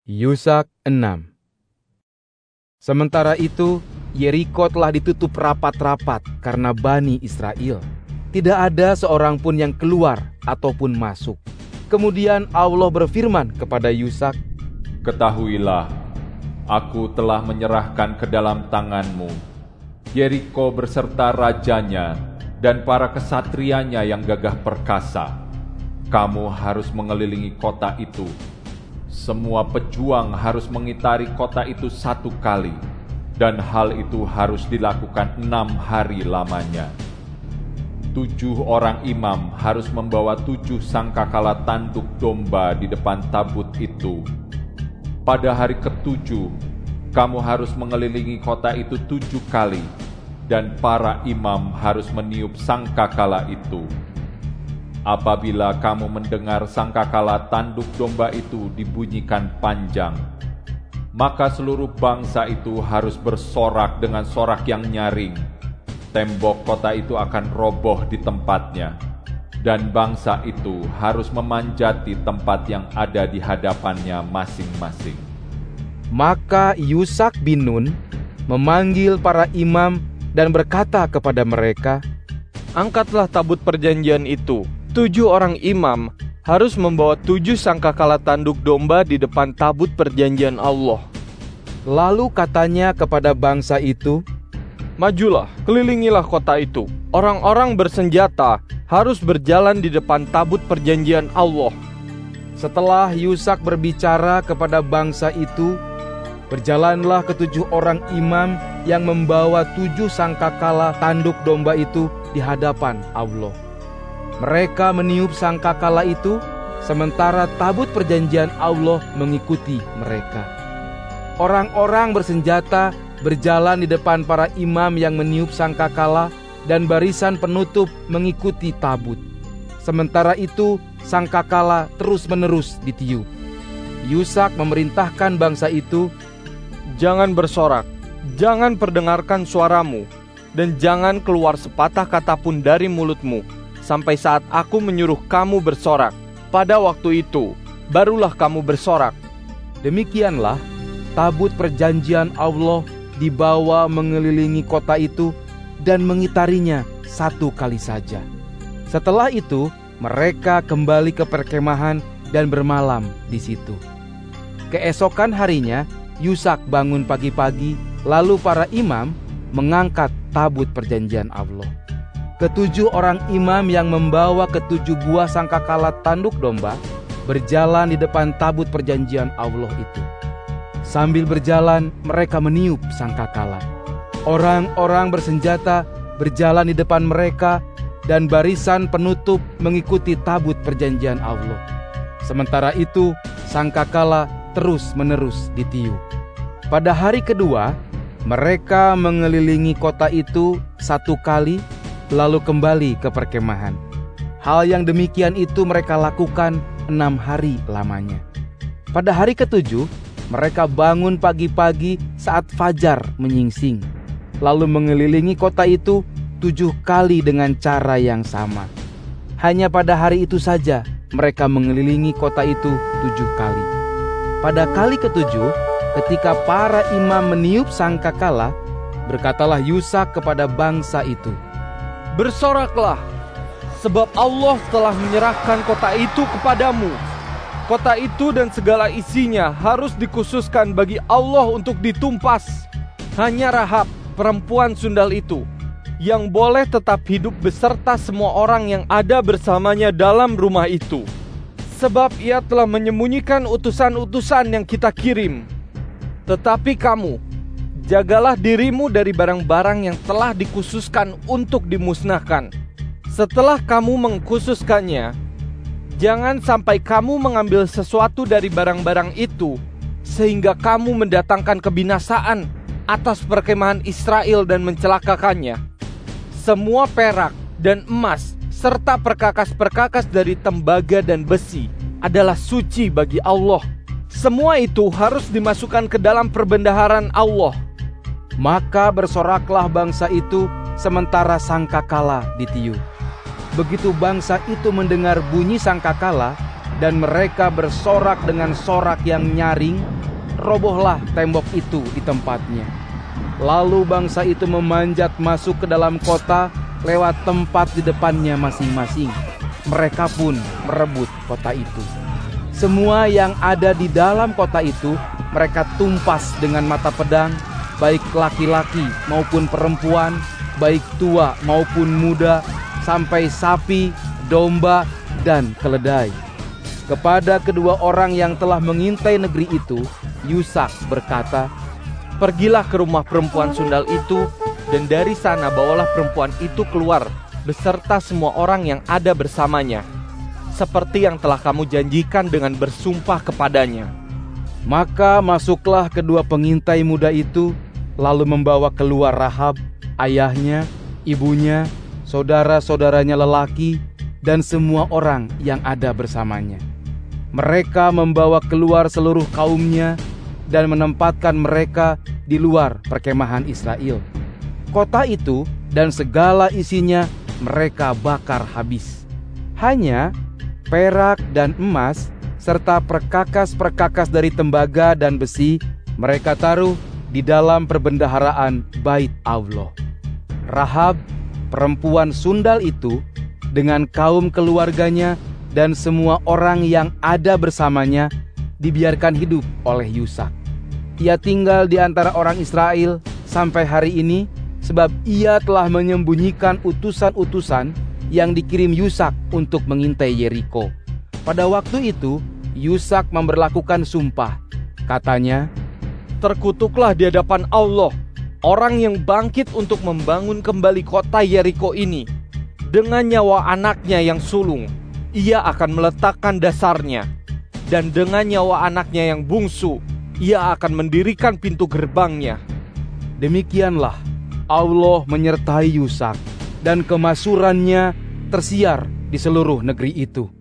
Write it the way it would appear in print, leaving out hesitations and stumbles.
Yusak 6. Sementara itu, Yeriko telah ditutup rapat-rapat karena Bani Israel. Tidak ada seorang pun yang keluar ataupun masuk. Kemudian Allah berfirman kepada Yusak, "Ketahuilah, aku telah menyerahkan ke dalam tanganmu Yeriko beserta rajanya dan para kesatrianya yang gagah perkasa. Kamu harus mengelilingi kota itu. Semua pejuang harus mengitari kota itu 1 kali, dan hal itu harus dilakukan 6 hari lamanya. 7 orang imam harus membawa 7 sangkakala tanduk domba di depan tabut itu. Pada hari ke-7, kamu harus mengelilingi kota itu 7 kali, dan para imam harus meniup sangkakala itu. Apabila kamu mendengar sangkakala tanduk domba itu dibunyikan panjang, maka seluruh bangsa itu harus bersorak dengan sorak yang nyaring. Tembok kota itu akan roboh di tempatnya, dan bangsa itu harus memanjati tempat yang ada di hadapannya masing-masing." Maka Yusak bin Nun memanggil para imam dan berkata kepada mereka, "Angkatlah tabut perjanjian itu. 7 orang imam harus membawa 7 sangkakala tanduk domba di depan tabut perjanjian Allah." Lalu katanya kepada bangsa itu, "Majulah, kelilingilah kota itu. Orang-orang bersenjata harus berjalan di depan tabut perjanjian Allah." Setelah Yusak berbicara kepada bangsa itu, berjalanlah ke-7 orang imam yang membawa 7 sangkakala tanduk domba itu di hadapan Allah. Mereka meniup sangkakala itu, sementara tabut perjanjian Allah mengikuti mereka. Orang-orang bersenjata berjalan di depan para imam yang meniup sangkakala, dan barisan penutup mengikuti tabut. Sementara itu, sangkakala terus-menerus ditiup. Yusak memerintahkan bangsa itu, "Jangan bersorak, jangan perdengarkan suaramu, dan jangan keluar sepatah kata pun dari mulutmu, sampai saat aku menyuruh kamu bersorak. Pada waktu itu, barulah kamu bersorak." Demikianlah, tabut perjanjian Allah dibawa mengelilingi kota itu dan mengitarinya 1 kali saja. Setelah itu, mereka kembali ke perkemahan dan bermalam di situ. Keesokan harinya, Yusak bangun pagi-pagi, lalu para imam mengangkat tabut perjanjian Allah. Ke-7 orang imam yang membawa ke-7 buah sangkakala tanduk domba berjalan di depan tabut perjanjian Allah itu. Sambil berjalan, mereka meniup sangkakala. Orang-orang bersenjata berjalan di depan mereka, dan barisan penutup mengikuti tabut perjanjian Allah. Sementara itu, sangkakala terus-menerus ditiup. Pada hari kedua, mereka mengelilingi kota itu 1 kali, lalu kembali ke perkemahan. Hal yang demikian itu mereka lakukan 6 hari lamanya. Pada hari ke-7, mereka bangun pagi-pagi saat fajar menyingsing, lalu mengelilingi kota itu 7 kali dengan cara yang sama. Hanya pada hari itu saja mereka mengelilingi kota itu 7 kali. Pada kali ke-7, ketika para imam meniup sangkakala, berkatalah Yusak kepada bangsa itu, "Bersoraklah, sebab Allah telah menyerahkan kota itu kepadamu. Kota itu dan segala isinya harus dikhususkan bagi Allah untuk ditumpas. Hanya Rahab, perempuan sundal itu, yang boleh tetap hidup beserta semua orang yang ada bersamanya dalam rumah itu. Sebab ia telah menyembunyikan utusan-utusan yang kita kirim. Tetapi kamu, jagalah dirimu dari barang-barang yang telah dikhususkan untuk dimusnahkan. Setelah kamu mengkhususkannya, jangan sampai kamu mengambil sesuatu dari barang-barang itu, sehingga kamu mendatangkan kebinasaan atas perkemahan Israel dan mencelakakannya. Semua perak dan emas, serta perkakas-perkakas dari tembaga dan besi adalah suci bagi Allah. Semua itu harus dimasukkan ke dalam perbendaharaan Allah." Maka bersoraklah bangsa itu sementara sangkakala ditiup. Begitu bangsa itu mendengar bunyi sangkakala, dan mereka bersorak dengan sorak yang nyaring, robohlah tembok itu di tempatnya. Lalu bangsa itu memanjat masuk ke dalam kota lewat tempat di depannya masing-masing. Mereka pun merebut kota itu. Semua yang ada di dalam kota itu mereka tumpas dengan mata pedang, baik laki-laki maupun perempuan, baik tua maupun muda, sampai sapi, domba, dan keledai. Kepada kedua orang yang telah mengintai negeri itu, Yusak berkata, "Pergilah ke rumah perempuan sundal itu, dan dari sana bawalah perempuan itu keluar beserta semua orang yang ada bersamanya, seperti yang telah kamu janjikan dengan bersumpah kepadanya." Maka masuklah kedua pengintai muda itu, lalu membawa keluar Rahab, ayahnya, ibunya, saudara-saudaranya lelaki, dan semua orang yang ada bersamanya. Mereka membawa keluar seluruh kaumnya dan menempatkan mereka di luar perkemahan Israel. Kota itu dan segala isinya mereka bakar habis. Hanya perak dan emas serta perkakas-perkakas dari tembaga dan besi mereka taruh di dalam perbendaharaan Bait Allah. Rahab, perempuan sundal itu, dengan kaum keluarganya dan semua orang yang ada bersamanya dibiarkan hidup oleh Yusak. Ia tinggal di antara orang Israel sampai hari ini, sebab ia telah menyembunyikan utusan-utusan yang dikirim Yusak untuk mengintai Yeriko. Pada waktu itu, Yusak memberlakukan sumpah. Katanya, "Terkutuklah di hadapan Allah orang yang bangkit untuk membangun kembali kota Yeriko ini. Dengan nyawa anaknya yang sulung, ia akan meletakkan dasarnya. Dan dengan nyawa anaknya yang bungsu, ia akan mendirikan pintu gerbangnya." Demikianlah Allah menyertai Yusak, dan kemasurannya tersiar di seluruh negeri itu.